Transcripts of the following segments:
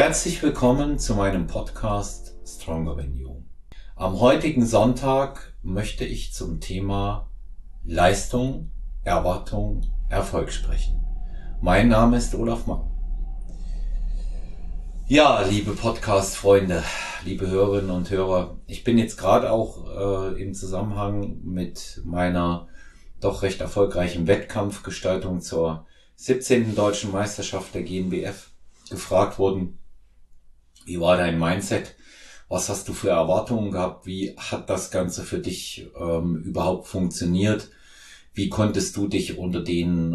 Herzlich willkommen zu meinem Podcast Stronger Than You. Am heutigen Sonntag möchte ich zum Thema Leistung, Erwartung, Erfolg sprechen. Mein Name ist Olaf Mang. Ja, liebe Podcast-Freunde, liebe Hörerinnen und Hörer, ich bin jetzt gerade auch im Zusammenhang mit meiner doch recht erfolgreichen Wettkampfgestaltung zur 17. Deutschen Meisterschaft der GNBF gefragt worden, wie war dein Mindset? Was hast du für Erwartungen gehabt? Wie hat das Ganze für dich überhaupt funktioniert? Wie konntest du dich unter den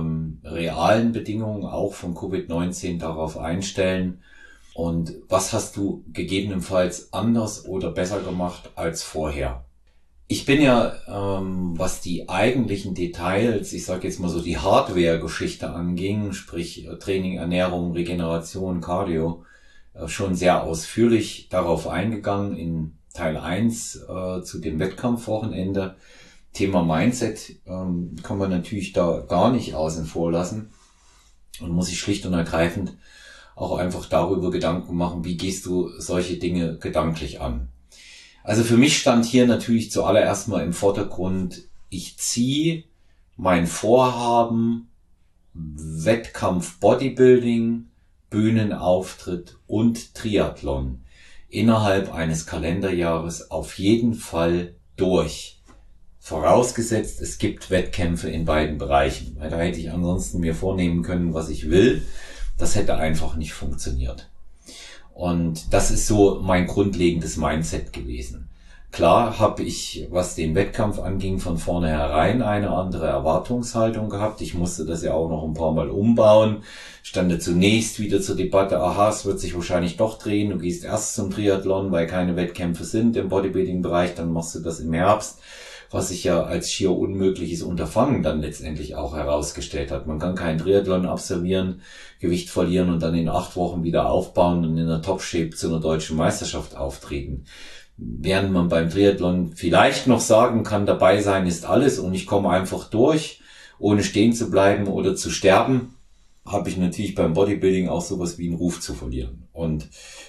realen Bedingungen auch von Covid-19 darauf einstellen? Und was hast du gegebenenfalls anders oder besser gemacht als vorher? Ich bin ja, was die eigentlichen Details, ich sage jetzt mal so die Hardware-Geschichte anging, sprich Training, Ernährung, Regeneration, Cardio, schon sehr ausführlich darauf eingegangen in Teil 1 zu dem Wettkampfwochenende. Thema Mindset kann man natürlich da gar nicht außen vor lassen und muss sich schlicht und ergreifend auch einfach darüber Gedanken machen, wie gehst du solche Dinge gedanklich an. Also für mich stand hier natürlich zuallererst mal im Vordergrund, ich ziehe mein Vorhaben, Wettkampf Bodybuilding, Bühnenauftritt und Triathlon innerhalb eines Kalenderjahres auf jeden Fall durch. Vorausgesetzt, es gibt Wettkämpfe in beiden Bereichen, weil da hätte ich ansonsten mir vornehmen können, was ich will. Das hätte einfach nicht funktioniert. Und das ist so mein grundlegendes Mindset gewesen. Klar habe ich, was den Wettkampf anging, von vornherein eine andere Erwartungshaltung gehabt. Ich musste das ja auch noch ein paar Mal umbauen. Stande zunächst wieder zur Debatte, aha, es wird sich wahrscheinlich doch drehen. Du gehst erst zum Triathlon, weil keine Wettkämpfe sind im Bodybuilding-Bereich, dann machst du das im Herbst. Was sich ja als schier unmögliches Unterfangen dann letztendlich auch herausgestellt hat. Man kann keinen Triathlon absolvieren, Gewicht verlieren und dann in 8 Wochen wieder aufbauen und in der Top-Shape zu einer deutschen Meisterschaft auftreten. Während man beim Triathlon vielleicht noch sagen kann, dabei sein ist alles und ich komme einfach durch, ohne stehen zu bleiben oder zu sterben, habe ich natürlich beim Bodybuilding auch sowas wie einen Ruf zu verlieren. Und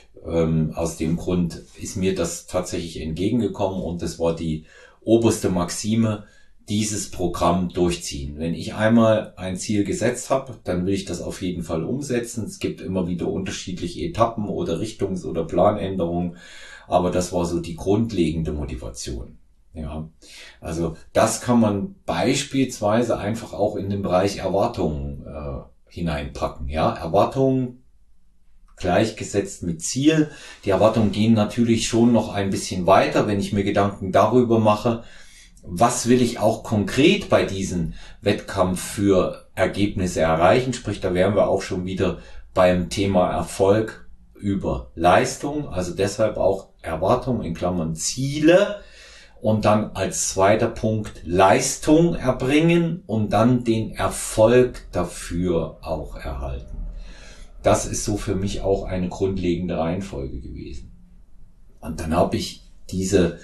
aus dem Grund ist mir das tatsächlich entgegengekommen und das war die oberste Maxime, dieses Programm durchziehen. Wenn ich einmal ein Ziel gesetzt habe, dann will ich das auf jeden Fall umsetzen. Es gibt immer wieder unterschiedliche Etappen oder Richtungs- oder Planänderungen, aber das war so die grundlegende Motivation. Ja, also das kann man beispielsweise einfach auch in den Bereich Erwartungen hineinpacken. Ja, Erwartungen gleichgesetzt mit Ziel. Die Erwartungen gehen natürlich schon noch ein bisschen weiter, wenn ich mir Gedanken darüber mache, was will ich auch konkret bei diesem Wettkampf für Ergebnisse erreichen. Sprich, da wären wir auch schon wieder beim Thema Erfolg über Leistung, also deshalb auch Erwartungen in Klammern Ziele und dann als zweiter Punkt Leistung erbringen und dann den Erfolg dafür auch erhalten. Das ist so für mich auch eine grundlegende Reihenfolge gewesen. Und dann habe ich diese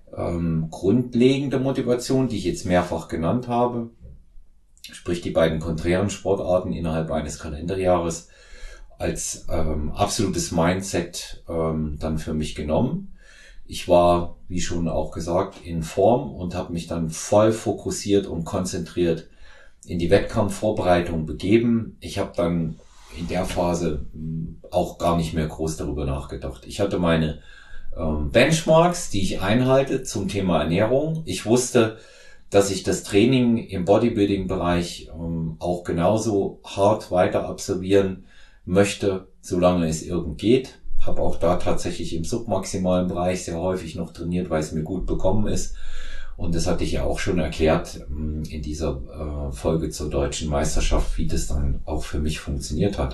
grundlegende Motivation, die ich jetzt mehrfach genannt habe, sprich die beiden konträren Sportarten innerhalb eines Kalenderjahres, als absolutes Mindset dann für mich genommen. Ich war, wie schon auch gesagt, in Form und habe mich dann voll fokussiert und konzentriert in die Wettkampfvorbereitung begeben. Ich habe dann in der Phase auch gar nicht mehr groß darüber nachgedacht. Ich hatte meine Benchmarks, die ich einhalte zum Thema Ernährung. Ich wusste, dass ich das Training im Bodybuilding-Bereich auch genauso hart weiter absolvieren möchte, solange es irgend geht. Habe auch da tatsächlich im submaximalen Bereich sehr häufig noch trainiert, weil es mir gut bekommen ist. Und das hatte ich ja auch schon erklärt in dieser Folge zur deutschen Meisterschaft, wie das dann auch für mich funktioniert hat.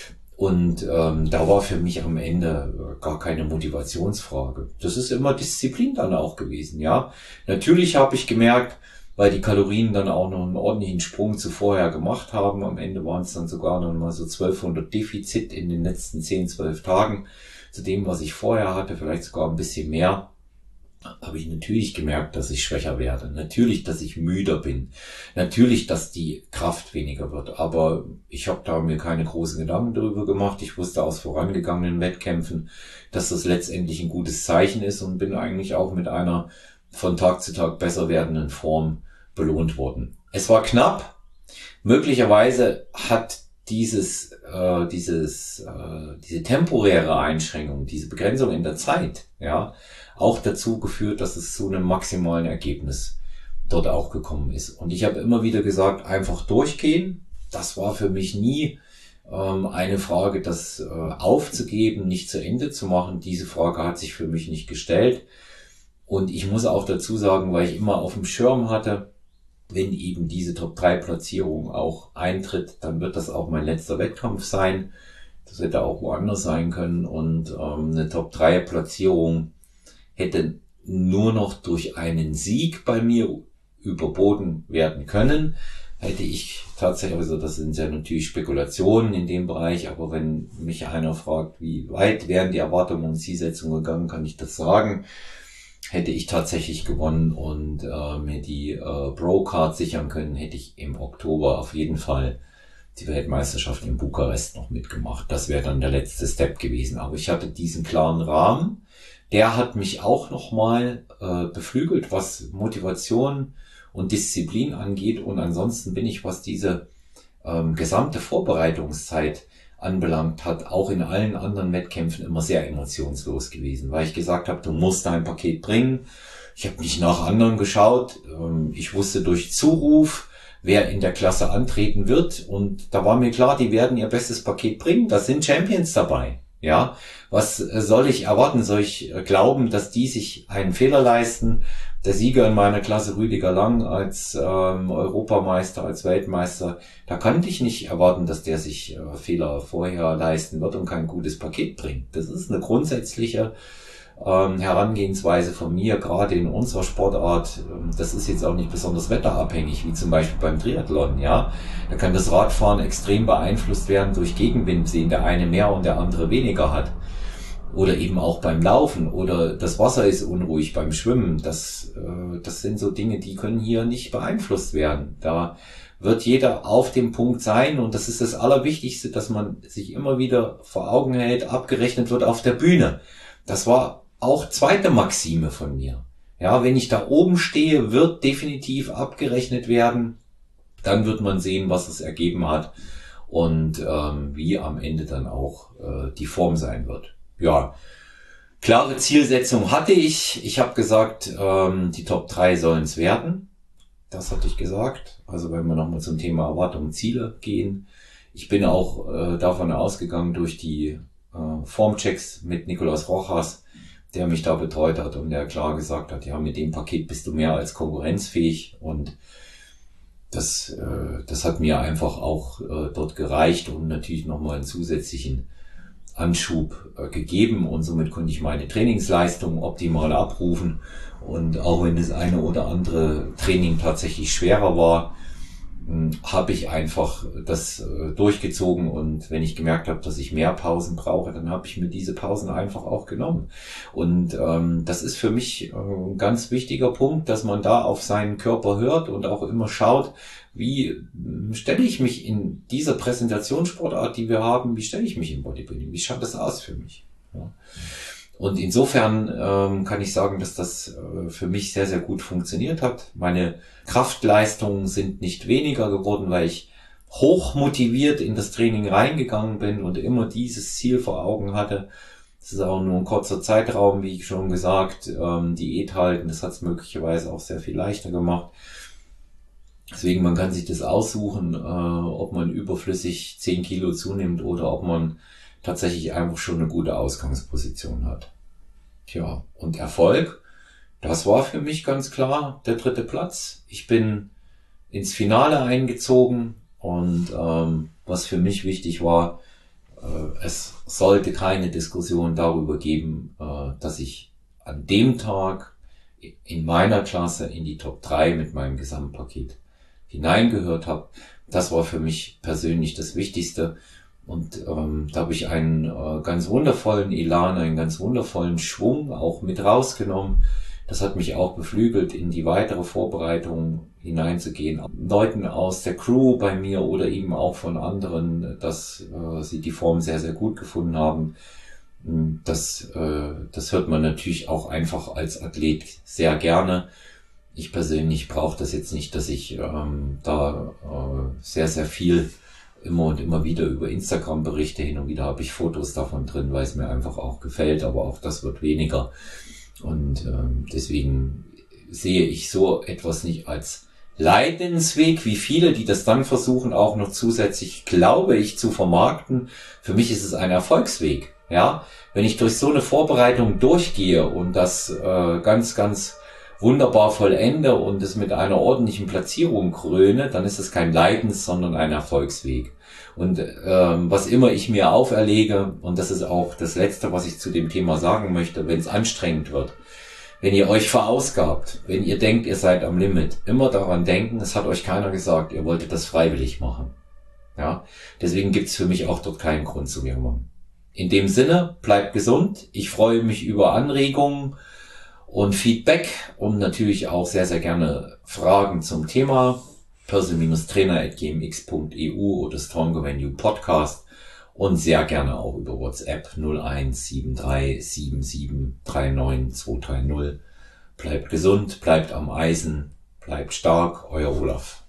Und da war für mich am Ende gar keine Motivationsfrage. Das ist immer Disziplin dann auch gewesen, ja. Natürlich habe ich gemerkt, weil die Kalorien dann auch noch einen ordentlichen Sprung zuvorher gemacht haben. Am Ende waren es dann sogar noch mal so 1200 Defizit in den letzten 10, 12 Tagen zu dem, was ich vorher hatte, vielleicht sogar ein bisschen mehr. habe ich natürlich gemerkt, dass ich schwächer werde. Natürlich, dass ich müder bin. Natürlich, dass die Kraft weniger wird. Aber ich habe da mir keine großen Gedanken darüber gemacht. Ich wusste aus vorangegangenen Wettkämpfen, dass das letztendlich ein gutes Zeichen ist und bin eigentlich auch mit einer von Tag zu Tag besser werdenden Form belohnt worden. Es war knapp. Möglicherweise hat diese temporäre Einschränkung, diese Begrenzung in der Zeit, ja, auch dazu geführt, dass es zu einem maximalen Ergebnis dort auch gekommen ist. Und ich habe immer wieder gesagt, einfach durchgehen. Das war für mich nie eine Frage, das aufzugeben, nicht zu Ende zu machen. Diese Frage hat sich für mich nicht gestellt. Und ich muss auch dazu sagen, weil ich immer auf dem Schirm hatte, wenn eben diese Top-3-Platzierung auch eintritt, dann wird das auch mein letzter Wettkampf sein. Das hätte auch woanders sein können. Und eine Top-3-Platzierung hätte nur noch durch einen Sieg bei mir überboten werden können. Hätte ich tatsächlich, also das sind ja natürlich Spekulationen in dem Bereich, aber wenn mich einer fragt, wie weit wären die Erwartungen und Zielsetzungen gegangen, kann ich das sagen. Hätte ich tatsächlich gewonnen und mir die Pro-Card sichern können, hätte ich im Oktober auf jeden Fall die Weltmeisterschaft in Bukarest noch mitgemacht. Das wäre dann der letzte Step gewesen. Aber ich hatte diesen klaren Rahmen. Der hat mich auch nochmal beflügelt, was Motivation und Disziplin angeht. Und ansonsten bin ich, was diese gesamte Vorbereitungszeit anbelangt hat, auch in allen anderen Wettkämpfen immer sehr emotionslos gewesen, weil ich gesagt habe, du musst dein Paket bringen. Ich habe nicht nach anderen geschaut. Ich wusste durch Zuruf, wer in der Klasse antreten wird. Und da war mir klar, die werden ihr bestes Paket bringen. Da sind Champions dabei. Ja, was soll ich erwarten? Soll ich glauben, dass die sich einen Fehler leisten? Der Sieger in meiner Klasse, Rüdiger Lang, als Europameister, als Weltmeister, da kann ich nicht erwarten, dass der sich Fehler vorher leisten wird und kein gutes Paket bringt. Das ist eine grundsätzliche Herangehensweise von mir, gerade in unserer Sportart. Das ist jetzt auch nicht besonders wetterabhängig, wie zum Beispiel beim Triathlon, ja. Da kann das Radfahren extrem beeinflusst werden durch Gegenwind, den der eine mehr und der andere weniger hat. Oder eben auch beim Laufen oder das Wasser ist unruhig beim Schwimmen. Das sind so Dinge, die können hier nicht beeinflusst werden. Da wird jeder auf dem Punkt sein und das ist das Allerwichtigste, dass man sich immer wieder vor Augen hält, abgerechnet wird auf der Bühne. Das war auch zweite Maxime von mir. Ja, wenn ich da oben stehe, wird definitiv abgerechnet werden. Dann wird man sehen, was es ergeben hat und wie am Ende dann auch die Form sein wird. Ja, klare Zielsetzung hatte ich. Ich habe gesagt, die Top 3 sollen es werden. Das hatte ich gesagt. Also wenn wir nochmal zum Thema Erwartungen und Ziele gehen. Ich bin auch davon ausgegangen durch die Formchecks mit Nicolas Rojas, der mich da betreut hat und der klar gesagt hat, ja, mit dem Paket bist du mehr als konkurrenzfähig und das hat mir einfach auch dort gereicht und natürlich nochmal einen zusätzlichen Anschub gegeben und somit konnte ich meine Trainingsleistung optimal abrufen und auch wenn das eine oder andere Training tatsächlich schwerer war, habe ich einfach das durchgezogen und wenn ich gemerkt habe, dass ich mehr Pausen brauche, dann habe ich mir diese Pausen einfach auch genommen. Und das ist für mich ein ganz wichtiger Punkt, dass man da auf seinen Körper hört und auch immer schaut, wie stelle ich mich in dieser Präsentationssportart, die wir haben, wie stelle ich mich im Bodybuilding? Wie schaut das aus für mich? Ja. Und insofern kann ich sagen, dass das für mich sehr, sehr gut funktioniert hat. Meine Kraftleistungen sind nicht weniger geworden, weil ich hoch motiviert in das Training reingegangen bin und immer dieses Ziel vor Augen hatte. Das ist auch nur ein kurzer Zeitraum, wie ich schon gesagt, Diät halten. Das hat es möglicherweise auch sehr viel leichter gemacht. Deswegen, man kann sich das aussuchen, ob man überflüssig 10 Kilo zunimmt oder ob man tatsächlich einfach schon eine gute Ausgangsposition hat. Tja, und Erfolg, das war für mich ganz klar der 3. Platz. Ich bin ins Finale eingezogen und was für mich wichtig war, es sollte keine Diskussion darüber geben, dass ich an dem Tag in meiner Klasse in die Top 3 mit meinem Gesamtpaket hineingehört habe. Das war für mich persönlich das Wichtigste. Und da habe ich einen ganz wundervollen Elan, einen ganz wundervollen Schwung auch mit rausgenommen. Das hat mich auch beflügelt, in die weitere Vorbereitung hineinzugehen. Leuten aus der Crew bei mir oder eben auch von anderen, dass sie die Form sehr, sehr gut gefunden haben. Das hört man natürlich auch einfach als Athlet sehr gerne. Ich persönlich brauche das jetzt nicht, dass ich sehr, sehr viel immer und immer wieder über Instagram berichte. Hin und wieder habe ich Fotos davon drin, weil es mir einfach auch gefällt, aber auch das wird weniger. Und deswegen sehe ich so etwas nicht als Leidensweg, wie viele, die das dann versuchen, auch noch zusätzlich, glaube ich, zu vermarkten. Für mich ist es ein Erfolgsweg. Ja, wenn ich durch so eine Vorbereitung durchgehe und das ganz, ganz wunderbar vollende und es mit einer ordentlichen Platzierung kröne, dann ist es kein Leidens, sondern ein Erfolgsweg. Und was immer ich mir auferlege, und das ist auch das Letzte, was ich zu dem Thema sagen möchte, wenn es anstrengend wird, wenn ihr euch verausgabt, wenn ihr denkt, ihr seid am Limit, immer daran denken, es hat euch keiner gesagt, ihr wolltet das freiwillig machen. Ja, deswegen gibt's für mich auch dort keinen Grund zu jammern. In dem Sinne, bleibt gesund. Ich freue mich über Anregungen und Feedback und natürlich auch sehr, sehr gerne Fragen zum Thema personal-trainer@gmx.eu oder Stronger Than You Podcast und sehr gerne auch über WhatsApp 01737739 230. Bleibt gesund, bleibt am Eisen, bleibt stark, euer Olaf.